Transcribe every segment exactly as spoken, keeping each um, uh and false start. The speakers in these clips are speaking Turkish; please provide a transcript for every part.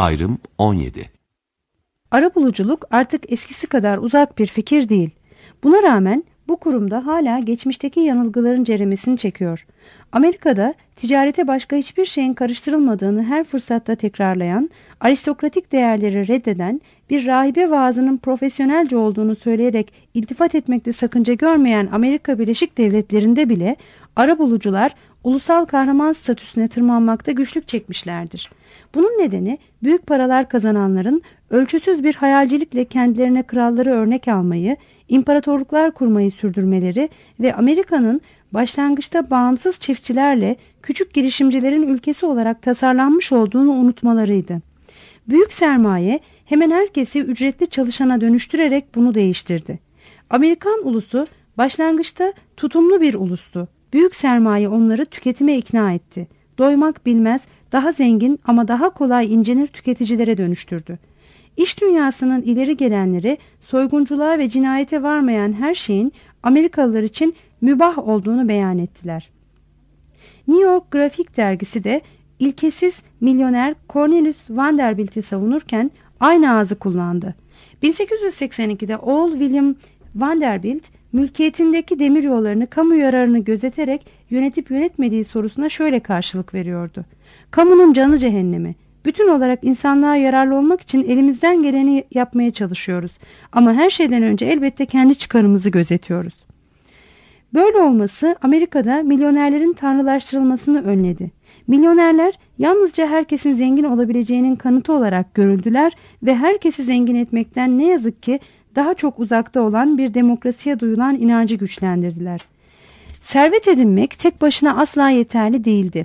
Ayrım on yedi. Arabuluculuk artık eskisi kadar uzak bir fikir değil. Buna rağmen bu kurumda hala geçmişteki yanılgıların ceremesini çekiyor. Amerika'da ticarete başka hiçbir şeyin karıştırılmadığını her fırsatta tekrarlayan, aristokratik değerleri reddeden, bir rahibe vaazının profesyonelce olduğunu söyleyerek iltifat etmekte sakınca görmeyen Amerika Birleşik Devletleri'nde bile arabulucular ulusal kahraman statüsüne tırmanmakta güçlük çekmişlerdir. Bunun nedeni büyük paralar kazananların ölçüsüz bir hayalcilikle kendilerine kralları örnek almayı, imparatorluklar kurmayı sürdürmeleri ve Amerika'nın başlangıçta bağımsız çiftçilerle küçük girişimcilerin ülkesi olarak tasarlanmış olduğunu unutmalarıydı. Büyük sermaye hemen herkesi ücretli çalışana dönüştürerek bunu değiştirdi. Amerikan ulusu başlangıçta tutumlu bir ulustu. Büyük sermaye onları tüketime ikna etti. Doymak bilmez, daha zengin ama daha kolay incenir tüketicilere dönüştürdü. İş dünyasının ileri gelenleri soygunculuğa ve cinayete varmayan her şeyin Amerikalılar için mübah olduğunu beyan ettiler. New York Grafik dergisi de ilkesiz milyoner Cornelius Vanderbilt'i savunurken aynı ağzı kullandı. bin sekiz yüz seksen ikide Old William Vanderbilt, mülkiyetindeki demiryollarını kamu yararını gözeterek yönetip yönetmediği sorusuna şöyle karşılık veriyordu. Kamunun canı cehennemi. Bütün olarak insanlığa yararlı olmak için elimizden geleni yapmaya çalışıyoruz. Ama her şeyden önce elbette kendi çıkarımızı gözetiyoruz. Böyle olması Amerika'da milyonerlerin tanrılaştırılmasını önledi. Milyonerler yalnızca herkesin zengin olabileceğinin kanıtı olarak görüldüler ve herkesi zengin etmekten ne yazık ki daha çok uzakta olan bir demokrasiye duyulan inancı güçlendirdiler. Servet edinmek tek başına asla yeterli değildi.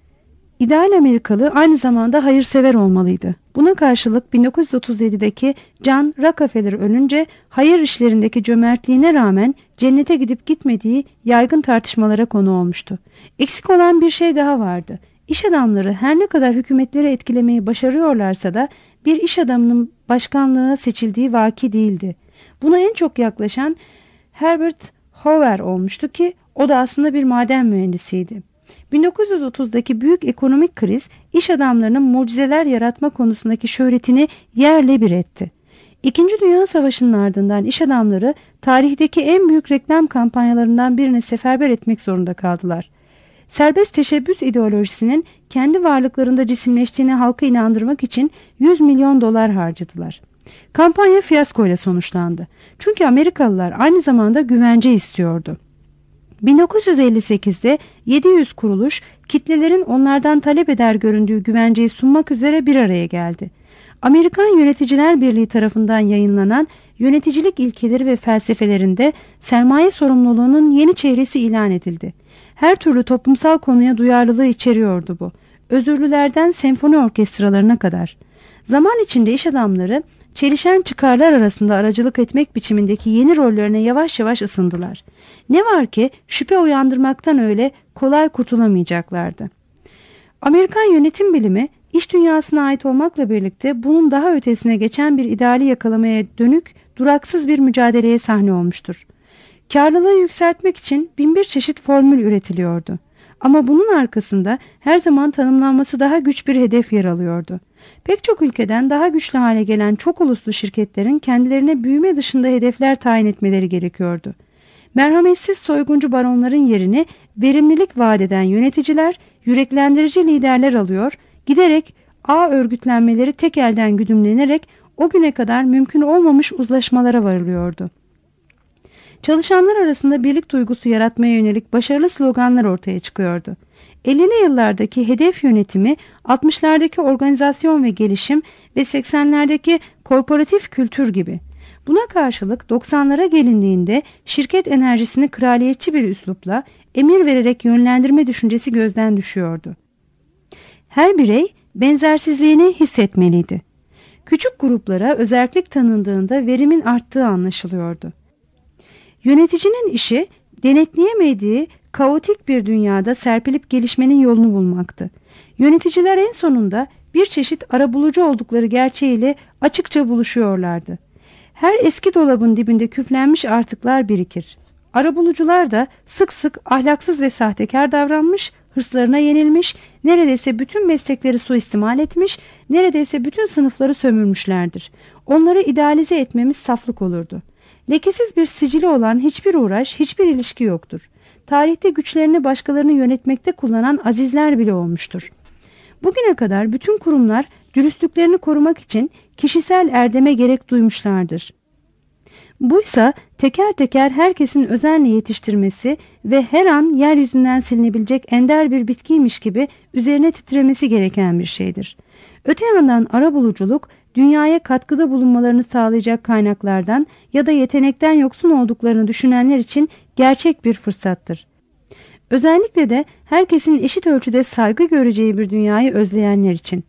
İdeal Amerikalı aynı zamanda hayırsever olmalıydı. Buna karşılık bin dokuz yüz otuz yedideki John Rockefeller ölünce hayır işlerindeki cömertliğine rağmen cennete gidip gitmediği yaygın tartışmalara konu olmuştu. Eksik olan bir şey daha vardı. İş adamları her ne kadar hükümetleri etkilemeyi başarıyorlarsa da bir iş adamının başkanlığa seçildiği vaki değildi. Buna en çok yaklaşan Herbert Hoover olmuştu ki o da aslında bir maden mühendisiydi. bin dokuz yüz otuzdaki büyük ekonomik kriz iş adamlarının mucizeler yaratma konusundaki şöhretini yerle bir etti. İkinci Dünya Savaşı'nın ardından iş adamları tarihteki en büyük reklam kampanyalarından birini seferber etmek zorunda kaldılar. Serbest teşebbüs ideolojisinin kendi varlıklarında cisimleştiğine halkı inandırmak için yüz milyon dolar harcadılar. Kampanya fiyaskoyla sonuçlandı. Çünkü Amerikalılar aynı zamanda güvence istiyordu. bin dokuz yüz elli sekizde yedi yüz kuruluş kitlelerin onlardan talep eder göründüğü güvenceyi sunmak üzere bir araya geldi. Amerikan Yöneticiler Birliği tarafından yayınlanan yöneticilik ilkeleri ve felsefelerinde sermaye sorumluluğunun yeni çehresi ilan edildi. Her türlü toplumsal konuya duyarlılığı içeriyordu bu. Özürlülerden senfoni orkestralarına kadar. Zaman içinde iş adamları çelişen çıkarlar arasında aracılık etmek biçimindeki yeni rollerine yavaş yavaş ısındılar. Ne var ki şüphe uyandırmaktan öyle kolay kurtulamayacaklardı. Amerikan yönetim bilimi iş dünyasına ait olmakla birlikte bunun daha ötesine geçen bir ideali yakalamaya dönük duraksız bir mücadeleye sahne olmuştur. Karlılığı yükseltmek için bin bir çeşit formül üretiliyordu. Ama bunun arkasında her zaman tanımlanması daha güç bir hedef yer alıyordu. Pek çok ülkeden daha güçlü hale gelen çok uluslu şirketlerin kendilerine büyüme dışında hedefler tayin etmeleri gerekiyordu. Merhametsiz soyguncu baronların yerini verimlilik vaat eden yöneticiler, yüreklendirici liderler alıyor, giderek ağ örgütlenmeleri tek elden güdümlenerek o güne kadar mümkün olmamış uzlaşmalara varılıyordu. Çalışanlar arasında birlik duygusu yaratmaya yönelik başarılı sloganlar ortaya çıkıyordu. ellili yıllardaki hedef yönetimi, altmışlardaki organizasyon ve gelişim ve seksenlerdeki korporatif kültür gibi. Buna karşılık doksanlara gelindiğinde şirket enerjisini kraliyetçi bir üslupla emir vererek yönlendirme düşüncesi gözden düşüyordu. Her birey benzersizliğini hissetmeliydi. Küçük gruplara özellik tanındığında verimin arttığı anlaşılıyordu. Yöneticinin işi denetleyemediği kaotik bir dünyada serpilip gelişmenin yolunu bulmaktı. Yöneticiler en sonunda bir çeşit arabulucu oldukları gerçeğiyle açıkça buluşuyorlardı. Her eski dolabın dibinde küflenmiş artıklar birikir. Arabulucular da sık sık ahlaksız ve sahtekar davranmış, hırslarına yenilmiş, neredeyse bütün meslekleri suistimal etmiş, neredeyse bütün sınıfları sömürmüşlerdir. Onları idealize etmemiz saflık olurdu. Lekesiz bir sicili olan hiçbir uğraş, hiçbir ilişki yoktur. Tarihte güçlerini başkalarını yönetmekte kullanan azizler bile olmuştur. Bugüne kadar bütün kurumlar dürüstlüklerini korumak için kişisel erdeme gerek duymuşlardır. Buysa teker teker herkesin özenle yetiştirmesi ve her an yeryüzünden silinebilecek ender bir bitkiymiş gibi üzerine titremesi gereken bir şeydir. Öte yandan arabuluculuk, dünyaya katkıda bulunmalarını sağlayacak kaynaklardan ya da yetenekten yoksun olduklarını düşünenler için gerçek bir fırsattır. Özellikle de herkesin eşit ölçüde saygı göreceği bir dünyayı özleyenler için.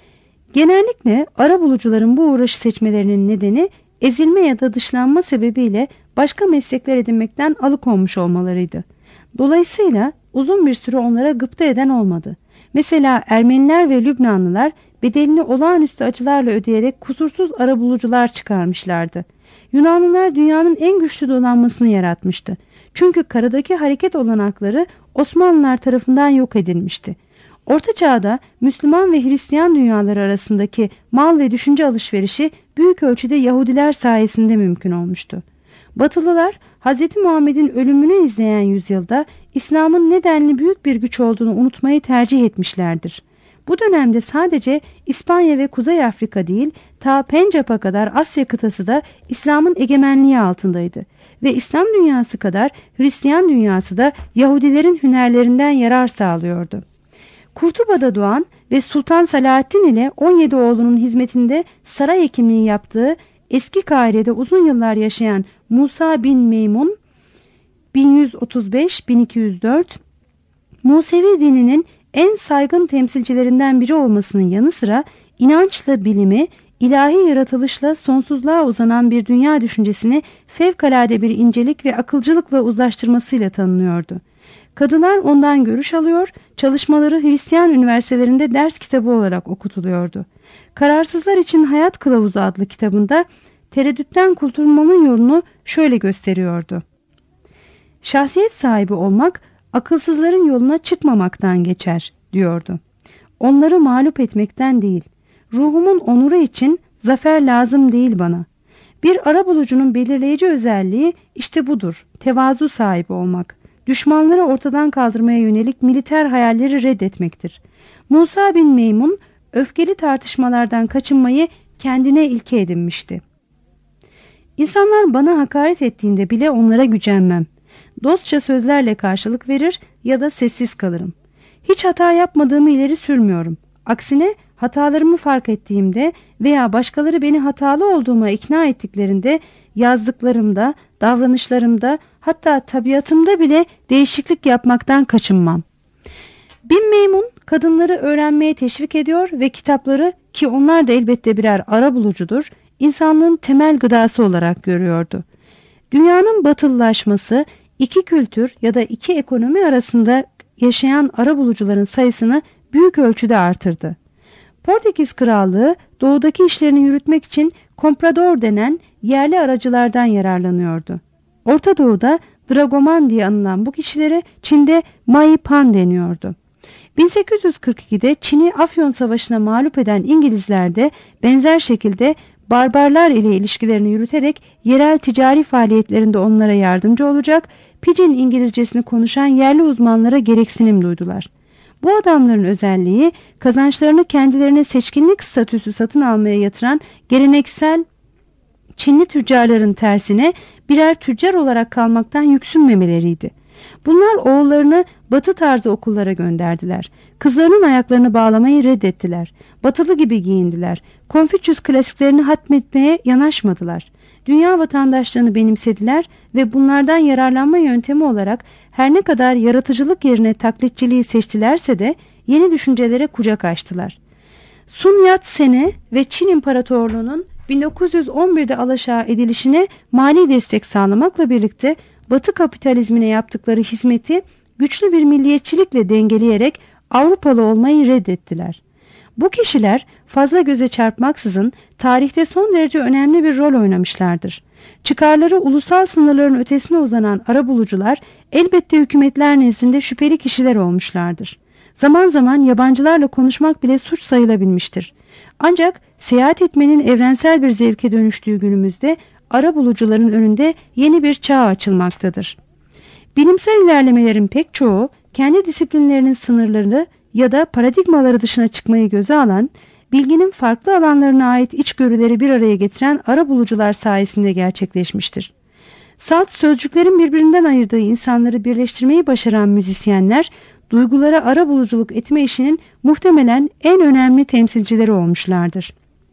Genellikle arabulucuların bu uğraşı seçmelerinin nedeni ezilme ya da dışlanma sebebiyle başka meslekler edinmekten alıkonmuş olmalarıydı. Dolayısıyla uzun bir süre onlara gıpta eden olmadı. Mesela Ermeniler ve Lübnanlılar bedelini olağanüstü acılarla ödeyerek kusursuz arabulucular çıkarmışlardı. Yunanlılar dünyanın en güçlü donanmasını yaratmıştı. Çünkü karadaki hareket olanakları Osmanlılar tarafından yok edilmişti. Orta Çağ'da Müslüman ve Hristiyan dünyaları arasındaki mal ve düşünce alışverişi büyük ölçüde Yahudiler sayesinde mümkün olmuştu. Batılılar Hz. Muhammed'in ölümünü izleyen yüzyılda İslam'ın nedenli büyük bir güç olduğunu unutmayı tercih etmişlerdir. Bu dönemde sadece İspanya ve Kuzey Afrika değil, ta Pencap'a kadar Asya kıtası da İslam'ın egemenliği altındaydı. Ve İslam dünyası kadar Hristiyan dünyası da Yahudilerin hünerlerinden yarar sağlıyordu. Kurtuba'da doğan ve Sultan Salahaddin ile on yedi oğlunun hizmetinde saray hekimliği yaptığı, eski Kahire'de uzun yıllar yaşayan Musa bin Meymun bin yüz otuz beş bin iki yüz dört Musevi dininin en saygın temsilcilerinden biri olmasının yanı sıra inançla bilimi, ilahi yaratılışla sonsuzluğa uzanan bir dünya düşüncesini fevkalade bir incelik ve akılcılıkla uzlaştırmasıyla tanınıyordu. Kadılar ondan görüş alıyor, çalışmaları Hristiyan üniversitelerinde ders kitabı olarak okutuluyordu. Kararsızlar için Hayat Kılavuzu adlı kitabında tereddütten kurtulmanın yolunu şöyle gösteriyordu. Şahsiyet sahibi olmak, akılsızların yoluna çıkmamaktan geçer, diyordu. Onları mağlup etmekten değil, ruhumun onuru için zafer lazım değil bana. Bir arabulucunun belirleyici özelliği işte budur, tevazu sahibi olmak. Düşmanları ortadan kaldırmaya yönelik militer hayalleri reddetmektir. Musa bin Meymun, öfkeli tartışmalardan kaçınmayı kendine ilke edinmişti. İnsanlar bana hakaret ettiğinde bile onlara gücenmem. Dostça sözlerle karşılık verir ya da sessiz kalırım. Hiç hata yapmadığımı ileri sürmüyorum. Aksine hatalarımı fark ettiğimde veya başkaları beni hatalı olduğuma ikna ettiklerinde yazdıklarımda, davranışlarımda, hatta tabiatımda bile değişiklik yapmaktan kaçınmam. Bin Meymun kadınları öğrenmeye teşvik ediyor ve kitapları, ki onlar da elbette birer arabulucudur, insanlığın temel gıdası olarak görüyordu. Dünyanın batılılaşması, iki kültür ya da iki ekonomi arasında yaşayan arabulucuların sayısını büyük ölçüde artırdı. Portekiz Krallığı doğudaki işlerini yürütmek için komprador denen yerli aracılardan yararlanıyordu. Orta Doğu'da dragoman diye anılan bu kişilere Çin'de Maipan deniyordu. bin sekiz yüz kırk ikide Çin'i Afyon Savaşı'na mağlup eden İngilizler de benzer şekilde barbarlar ile ilişkilerini yürüterek yerel ticari faaliyetlerinde onlara yardımcı olacak, Pidgin İngilizcesini konuşan yerli uzmanlara gereksinim duydular. Bu adamların özelliği kazançlarını kendilerine seçkinlik statüsü satın almaya yatıran geleneksel Çinli tüccarların tersine birer tüccar olarak kalmaktan yüksünmemeleriydi. Bunlar oğullarını batı tarzı okullara gönderdiler. Kızlarının ayaklarını bağlamayı reddettiler. Batılı gibi giyindiler. Konfüçyüs klasiklerini hatmetmeye yanaşmadılar. Dünya vatandaşlığını benimsediler ve bunlardan yararlanma yöntemi olarak her ne kadar yaratıcılık yerine taklitçiliği seçtilerse de yeni düşüncelere kucak açtılar. Sun Yat-sen'e ve Çin İmparatorluğu'nun bin dokuz yüz on birde alaşağı edilişine mali destek sağlamakla birlikte Batı kapitalizmine yaptıkları hizmeti güçlü bir milliyetçilikle dengeleyerek Avrupalı olmayı reddettiler. Bu kişiler fazla göze çarpmaksızın tarihte son derece önemli bir rol oynamışlardır. Çıkarları ulusal sınırların ötesine uzanan arabulucular elbette hükümetler nezdinde şüpheli kişiler olmuşlardır. Zaman zaman yabancılarla konuşmak bile suç sayılabilmiştir. Ancak seyahat etmenin evrensel bir zevke dönüştüğü günümüzde arabulucuların önünde yeni bir çağ açılmaktadır. Bilimsel ilerlemelerin pek çoğu kendi disiplinlerinin sınırlarını ya da paradigmaları dışına çıkmayı göze alan, bilginin farklı alanlarına ait içgörüleri bir araya getiren arabulucular sayesinde gerçekleşmiştir. Salt sözcüklerin birbirinden ayırdığı insanları birleştirmeyi başaran müzisyenler, duygulara arabuluculuk etme işinin muhtemelen en önemli temsilcileri olmuşlardır.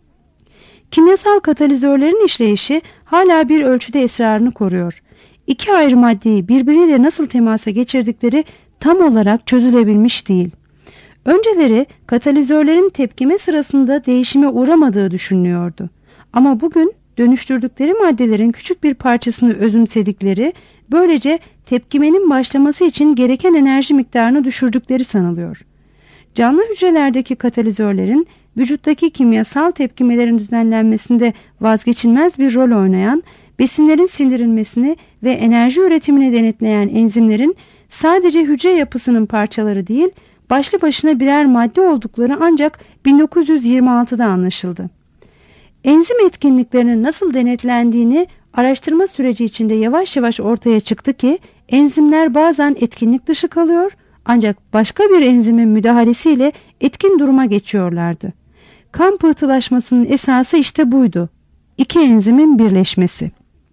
Kimyasal katalizörlerin işleyişi hala bir ölçüde esrarını koruyor. İki ayrı maddeyi birbiriyle nasıl temasa geçirdikleri tam olarak çözülebilmiş değil. Önceleri katalizörlerin tepkime sırasında değişime uğramadığı düşünülüyordu. Ama bugün dönüştürdükleri maddelerin küçük bir parçasını özümsedikleri, böylece tepkimenin başlaması için gereken enerji miktarını düşürdükleri sanılıyor. Canlı hücrelerdeki katalizörlerin vücuttaki kimyasal tepkimelerin düzenlenmesinde vazgeçilmez bir rol oynayan, besinlerin sindirilmesini ve enerji üretimini denetleyen enzimlerin sadece hücre yapısının parçaları değil, başlı başına birer madde oldukları ancak bin dokuz yüz yirmi altıda anlaşıldı. Enzim etkinliklerinin nasıl denetlendiğini araştırma süreci içinde yavaş yavaş ortaya çıktı ki enzimler bazen etkinlik dışı kalıyor ancak başka bir enzimin müdahalesiyle etkin duruma geçiyorlardı. Kan pıhtılaşmasının esası işte buydu. İki enzimin birleşmesi.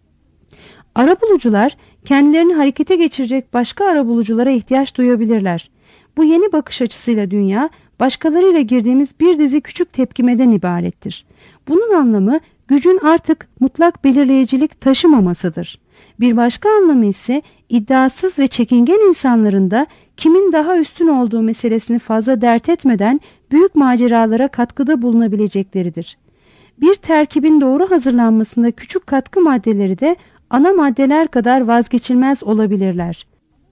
Arabulucular kendilerini harekete geçirecek başka arabuluculara ihtiyaç duyabilirler. Bu yeni bakış açısıyla dünya, başkalarıyla girdiğimiz bir dizi küçük tepkimeden ibarettir. Bunun anlamı gücün artık mutlak belirleyicilik taşımamasıdır. Bir başka anlamı ise iddiasız ve çekingen insanların da kimin daha üstün olduğu meselesini fazla dert etmeden büyük maceralara katkıda bulunabilecekleridir. Bir terkibin doğru hazırlanmasında küçük katkı maddeleri de ana maddeler kadar vazgeçilmez olabilirler.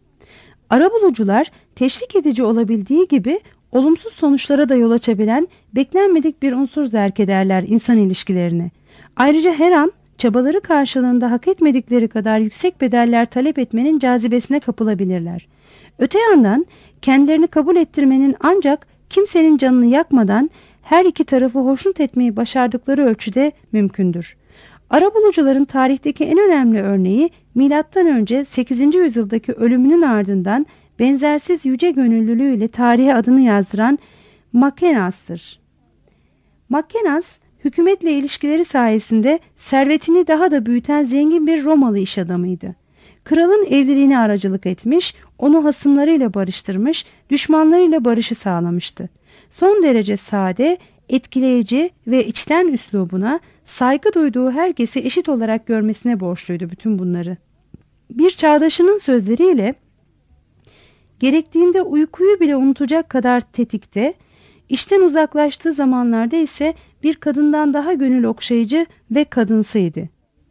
Arabulucular teşvik edici olabildiği gibi olumsuz sonuçlara da yol açabilen beklenmedik bir unsur zerk ederler insan ilişkilerine. Ayrıca her an çabaları karşılığında hak etmedikleri kadar yüksek bedeller talep etmenin cazibesine kapılabilirler. Öte yandan kendilerini kabul ettirmenin ancak kimsenin canını yakmadan her iki tarafı hoşnut etmeyi başardıkları ölçüde mümkündür. Arabulucuların tarihteki en önemli örneği milattan önce sekizinci yüzyıldaki ölümünün ardından benzersiz yüce gönüllülüğüyle tarihe adını yazdıran Makenas'tır. Makenas, hükümetle ilişkileri sayesinde servetini daha da büyüten zengin bir Romalı iş adamıydı. Kralın evliliğine aracılık etmiş, onu hasımlarıyla barıştırmış, düşmanlarıyla barışı sağlamıştı. Son derece sade, etkileyici ve içten üslubuna, saygı duyduğu herkesi eşit olarak görmesine borçluydu bütün bunları. Bir çağdaşının sözleriyle, gerektiğinde uykuyu bile unutacak kadar tetikte, işten uzaklaştığı zamanlarda ise bir kadından daha gönül okşayıcı ve kadınsıydı.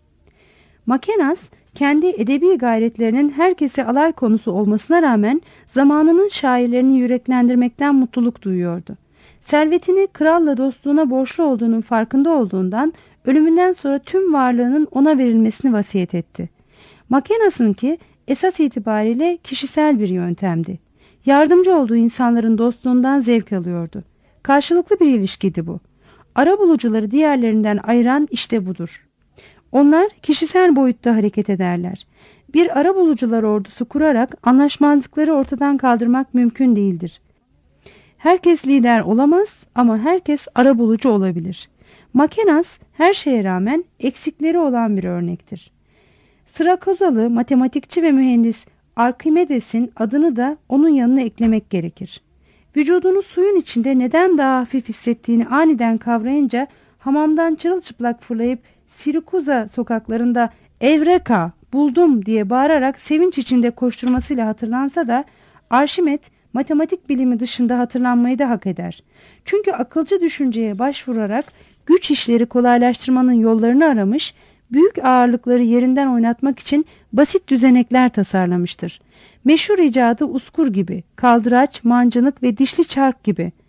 Makenas, kendi edebi gayretlerinin herkese alay konusu olmasına rağmen zamanının şairlerini yüreklendirmekten mutluluk duyuyordu. Servetini kralla dostluğuna borçlu olduğunun farkında olduğundan ölümünden sonra tüm varlığının ona verilmesini vasiyet etti. Makenas'ınki esas itibariyle kişisel bir yöntemdi. Yardımcı olduğu insanların dostluğundan zevk alıyordu. Karşılıklı bir ilişkiydi bu. Arabulucuları diğerlerinden ayıran işte budur. Onlar kişisel boyutta hareket ederler. Bir arabulucular ordusu kurarak anlaşmazlıkları ortadan kaldırmak mümkün değildir. Herkes lider olamaz ama herkes arabulucu olabilir. Makenas her şeye rağmen eksikleri olan bir örnektir. Sırakozalı matematikçi ve mühendis Arkimedes'in adını da onun yanına eklemek gerekir. Vücudunu suyun içinde neden daha hafif hissettiğini aniden kavrayınca hamamdan çırılçıplak fırlayıp Sirakuza sokaklarında "Evreka, buldum!" diye bağırarak sevinç içinde koşturmasıyla hatırlansa da Arşimet matematik bilimi dışında hatırlanmayı da hak eder. Çünkü akılcı düşünceye başvurarak güç işleri kolaylaştırmanın yollarını aramış, büyük ağırlıkları yerinden oynatmak için basit düzenekler tasarlamıştır. Meşhur icadı uskur gibi, kaldıraç, mancınık ve dişli çark gibi.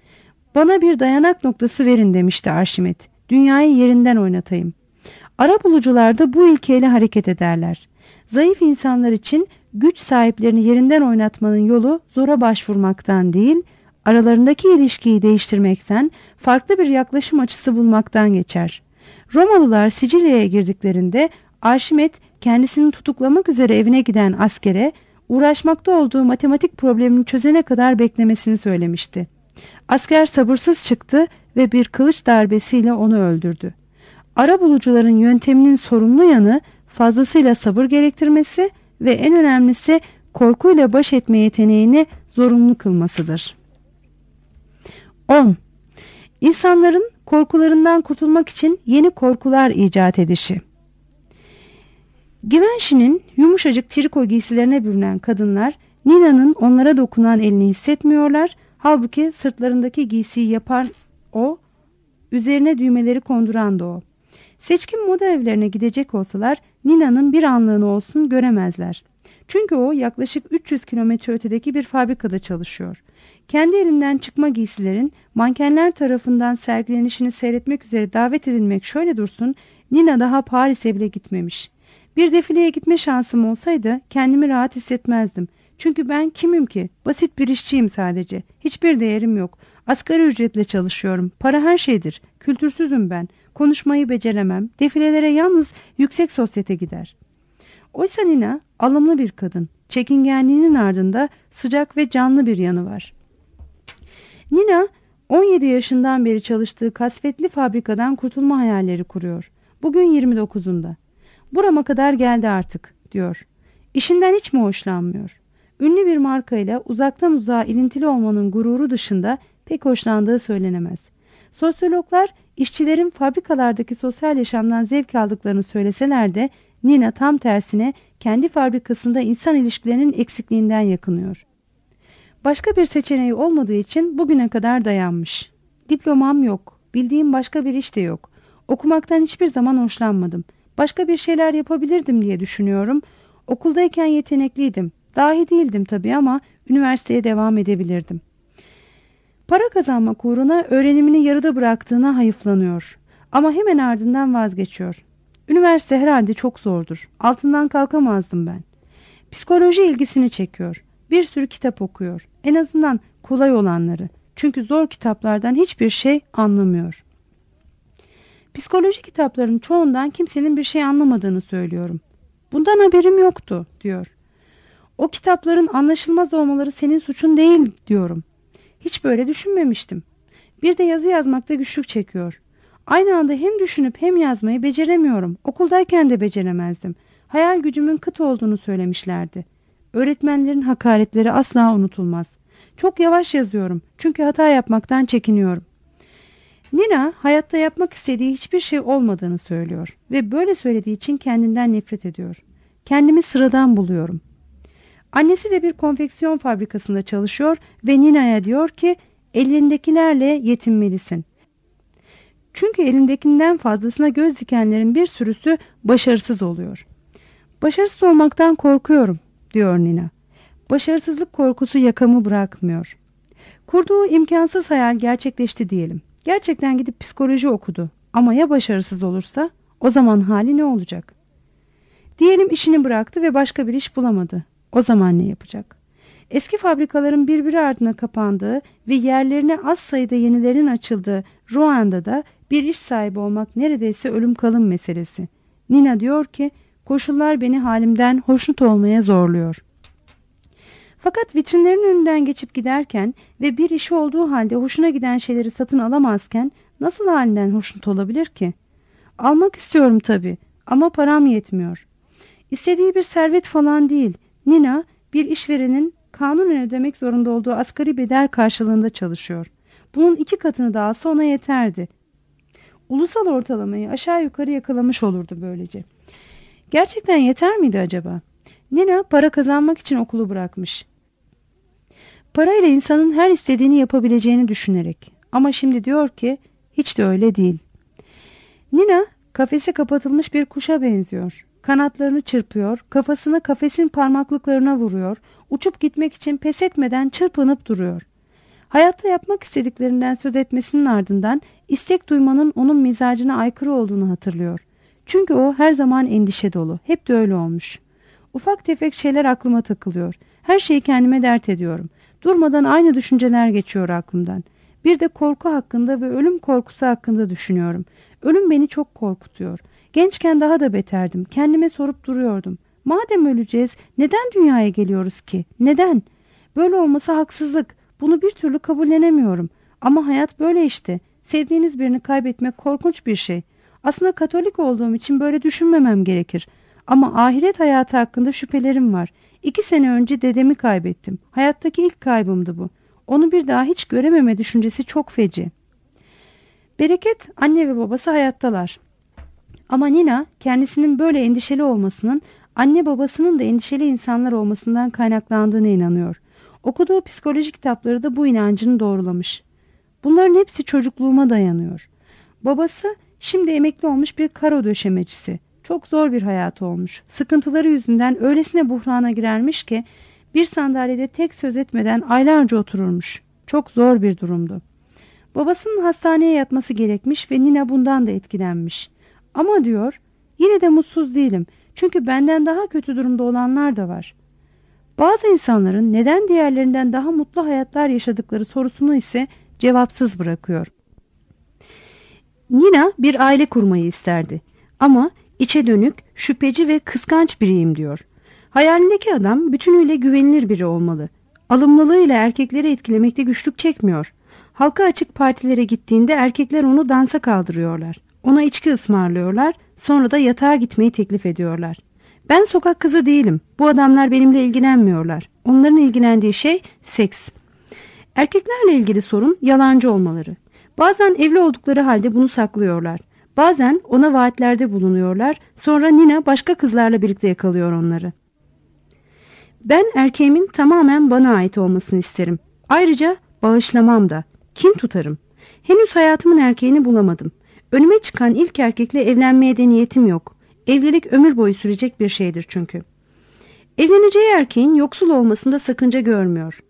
Bana bir dayanak noktası verin demişti Arşimet. Dünyayı yerinden oynatayım. Arabulucular da bu ilkeyle hareket ederler. Zayıf insanlar için güç sahiplerini yerinden oynatmanın yolu zora başvurmaktan değil, aralarındaki ilişkiyi değiştirmekten, farklı bir yaklaşım açısı bulmaktan geçer. Romalılar Sicilya'ya girdiklerinde Arşimet kendisini tutuklamak üzere evine giden askere uğraşmakta olduğu matematik problemini çözene kadar beklemesini söylemişti. Asker sabırsız çıktı ve bir kılıç darbesiyle onu öldürdü. Arabulucuların yönteminin sorumlu yanı fazlasıyla sabır gerektirmesi ve en önemlisi korkuyla baş etme yeteneğini zorunlu kılmasıdır. on. İnsanların korkularından kurtulmak için yeni korkular icat edişi. Givenchy'nin yumuşacık triko giysilerine bürünen kadınlar Nina'nın onlara dokunan elini hissetmiyorlar. Halbuki sırtlarındaki giysiyi yapan o, üzerine düğmeleri konduran da o. Seçkin moda evlerine gidecek olsalar Nina'nın bir anlığını olsun göremezler. Çünkü o yaklaşık üç yüz kilometre ötedeki bir fabrikada çalışıyor. Kendi elinden çıkma giysilerin mankenler tarafından sergilenişini seyretmek üzere davet edilmek şöyle dursun, Nina daha Paris'e bile gitmemiş. Bir defileye gitme şansım olsaydı kendimi rahat hissetmezdim. Çünkü ben kimim ki? Basit bir işçiyim sadece. Hiçbir değerim yok. Asgari ücretle çalışıyorum. Para her şeydir. Kültürsüzüm ben. Konuşmayı beceremem. Defilelere yalnız yüksek sosyete gider. Oysa Nina alımlı bir kadın. Çekingenliğinin ardında sıcak ve canlı bir yanı var. Nina on yedi yaşından beri çalıştığı kasvetli fabrikadan kurtulma hayalleri kuruyor. Bugün yirmi dokuzunda. Burama kadar geldi artık diyor. İşinden hiç mi hoşlanmıyor? Ünlü bir markayla uzaktan uzağa ilintili olmanın gururu dışında pek hoşlandığı söylenemez. Sosyologlar işçilerin fabrikalardaki sosyal yaşamdan zevk aldıklarını söyleseler de Nina tam tersine kendi fabrikasında insan ilişkilerinin eksikliğinden yakınıyor. Başka bir seçeneği olmadığı için bugüne kadar dayanmış. Diplomam yok, bildiğim başka bir iş de yok. Okumaktan hiçbir zaman hoşlanmadım. Başka bir şeyler yapabilirdim diye düşünüyorum. Okuldayken yetenekliydim. Dahi değildim tabii ama üniversiteye devam edebilirdim. Para kazanmak uğruna öğrenimini yarıda bıraktığına hayıflanıyor. Ama hemen ardından vazgeçiyor. Üniversite herhalde çok zordur. Altından kalkamazdım ben. Psikoloji ilgisini çekiyor. Bir sürü kitap okuyor. En azından kolay olanları. Çünkü zor kitaplardan hiçbir şey anlamıyor. Psikoloji kitaplarının çoğundan kimsenin bir şey anlamadığını söylüyorum. Bundan haberim yoktu diyor. O kitapların anlaşılmaz olmaları senin suçun değil diyorum. Hiç böyle düşünmemiştim. Bir de yazı yazmakta güçlük çekiyor. Aynı anda hem düşünüp hem yazmayı beceremiyorum. Okuldayken de beceremezdim. Hayal gücümün kıt olduğunu söylemişlerdi. Öğretmenlerin hakaretleri asla unutulmaz. Çok yavaş yazıyorum çünkü hata yapmaktan çekiniyorum. Nina hayatta yapmak istediği hiçbir şey olmadığını söylüyor ve böyle söylediği için kendinden nefret ediyor. Kendimi sıradan buluyorum. Annesi de bir konfeksiyon fabrikasında çalışıyor ve Nina'ya diyor ki elindekilerle yetinmelisin. Çünkü elindekinden fazlasına göz dikenlerin bir sürüsü başarısız oluyor. Başarısız olmaktan korkuyorum diyor Nina. Başarısızlık korkusu yakamı bırakmıyor. Kurduğu imkansız hayal gerçekleşti diyelim. Gerçekten gidip psikoloji okudu. Ama ya başarısız olursa o zaman hali ne olacak? Diyelim işini bıraktı ve başka bir iş bulamadı. O zaman ne yapacak? Eski fabrikaların birbiri ardına kapandığı ve yerlerine az sayıda yenilerin açıldığı Ruanda'da bir iş sahibi olmak neredeyse ölüm kalım meselesi. Nina diyor ki koşullar beni halimden hoşnut olmaya zorluyor. Fakat vitrinlerin önünden geçip giderken ve bir işi olduğu halde hoşuna giden şeyleri satın alamazken nasıl halinden hoşnut olabilir ki? Almak istiyorum tabii ama param yetmiyor. İstediği bir servet falan değil. Nina bir işverenin kanunen ödemek zorunda olduğu asgari bedel karşılığında çalışıyor. Bunun iki katını da alsa ona yeterdi. Ulusal ortalamayı aşağı yukarı yakalamış olurdu böylece. Gerçekten yeter miydi acaba? Nina para kazanmak için okulu bırakmış. Parayla insanın her istediğini yapabileceğini düşünerek. Ama şimdi diyor ki hiç de öyle değil. Nina kafese kapatılmış bir kuşa benziyor. Kanatlarını çırpıyor, kafasını kafesin parmaklıklarına vuruyor, uçup gitmek için pes etmeden çırpınıp duruyor. Hayatta yapmak istediklerinden söz etmesinin ardından istek duymanın onun mizacına aykırı olduğunu hatırlıyor. Çünkü o her zaman endişe dolu. Hep de öyle olmuş. Ufak tefek şeyler aklıma takılıyor. Her şeyi kendime dert ediyorum. Durmadan aynı düşünceler geçiyor aklımdan. Bir de korku hakkında ve ölüm korkusu hakkında düşünüyorum. Ölüm beni çok korkutuyor. Gençken daha da beterdim. Kendime sorup duruyordum. Madem öleceğiz, neden dünyaya geliyoruz ki? Neden? Böyle olması haksızlık. Bunu bir türlü kabullenemiyorum. Ama hayat böyle işte. Sevdiğiniz birini kaybetmek korkunç bir şey. Aslında Katolik olduğum için böyle düşünmemem gerekir. Ama ahiret hayatı hakkında şüphelerim var. İki sene önce dedemi kaybettim. Hayattaki ilk kaybımdı bu. Onu bir daha hiç görememe düşüncesi çok feci. Bereket, anne ve babası hayattalar. Ama Nina kendisinin böyle endişeli olmasının anne babasının da endişeli insanlar olmasından kaynaklandığına inanıyor. Okuduğu psikoloji kitapları da bu inancını doğrulamış. Bunların hepsi çocukluğuma dayanıyor. Babası şimdi emekli olmuş bir karo döşemecisi. Çok zor bir hayatı olmuş. Sıkıntıları yüzünden öylesine buhrana girermiş ki bir sandalyede tek söz etmeden aylarca otururmuş. Çok zor bir durumdu. Babasının hastaneye yatması gerekmiş ve Nina bundan da etkilenmiş. Ama diyor, yine de mutsuz değilim. Çünkü benden daha kötü durumda olanlar da var. Bazı insanların neden diğerlerinden daha mutlu hayatlar yaşadıkları sorusunu ise cevapsız bırakıyor. Nina bir aile kurmayı isterdi. Ama içe dönük, şüpheci ve kıskanç biriyim diyor. Hayalindeki adam bütünüyle güvenilir biri olmalı. Alımlılığıyla erkekleri etkilemekte güçlük çekmiyor. Halka açık partilere gittiğinde erkekler onu dansa kaldırıyorlar. Ona içki ısmarlıyorlar, sonra da yatağa gitmeyi teklif ediyorlar. Ben sokak kızı değilim. Bu adamlar benimle ilgilenmiyorlar. Onların ilgilendiği şey seks. Erkeklerle ilgili sorun yalancı olmaları. Bazen evli oldukları halde bunu saklıyorlar. Bazen ona vaatlerde bulunuyorlar. Sonra Nina başka kızlarla birlikte yakalıyor onları. Ben erkeğimin tamamen bana ait olmasını isterim. Ayrıca bağışlamam da. Kin tutarım. Henüz hayatımın erkeğini bulamadım. Önüme çıkan ilk erkekle evlenmeye de niyetim yok. Evlilik ömür boyu sürecek bir şeydir çünkü. Evleneceği erkeğin yoksul olmasında sakınca görmüyor.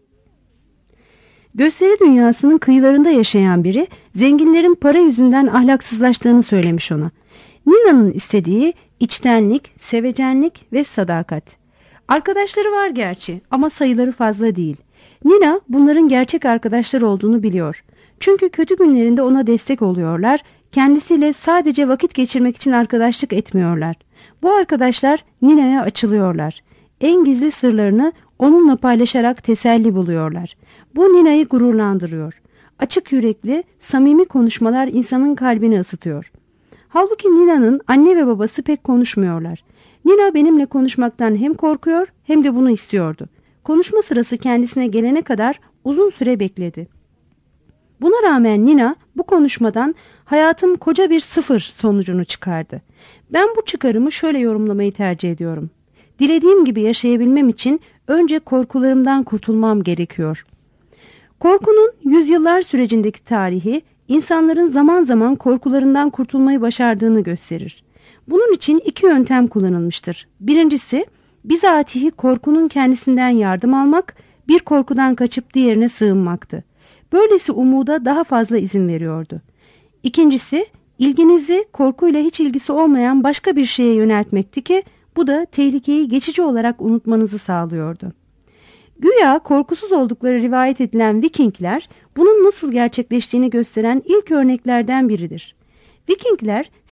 Gösteri dünyasının kıyılarında yaşayan biri, zenginlerin para yüzünden ahlaksızlaştığını söylemiş ona. Nina'nın istediği içtenlik, sevecenlik ve sadakat. Arkadaşları var gerçi ama sayıları fazla değil. Nina bunların gerçek arkadaşlar olduğunu biliyor. Çünkü kötü günlerinde ona destek oluyorlar, kendisiyle sadece vakit geçirmek için arkadaşlık etmiyorlar. Bu arkadaşlar Nina'ya açılıyorlar. En gizli sırlarını onunla paylaşarak teselli buluyorlar. Bu Nina'yı gururlandırıyor. Açık yürekli, samimi konuşmalar insanın kalbini ısıtıyor. Halbuki Nina'nın anne ve babası pek konuşmuyorlar. Nina benimle konuşmaktan hem korkuyor hem de bunu istiyordu. Konuşma sırası kendisine gelene kadar uzun süre bekledi. Buna rağmen Nina bu konuşmadan hayatım koca bir sıfır sonucunu çıkardı. Ben bu çıkarımı şöyle yorumlamayı tercih ediyorum. Dilediğim gibi yaşayabilmem için önce korkularımdan kurtulmam gerekiyor. Korkunun yüzyıllar sürecindeki tarihi insanların zaman zaman korkularından kurtulmayı başardığını gösterir. Bunun için iki yöntem kullanılmıştır. Birincisi bizatihi korkunun kendisinden yardım almak, bir korkudan kaçıp diğerine sığınmaktı. Böylesi umuda daha fazla izin veriyordu. İkincisi ilginizi korkuyla hiç ilgisi olmayan başka bir şeye yöneltmekti ki bu da tehlikeyi geçici olarak unutmanızı sağlıyordu. Güya korkusuz oldukları rivayet edilen Vikingler bunun nasıl gerçekleştiğini gösteren ilk örneklerden biridir. Vikingler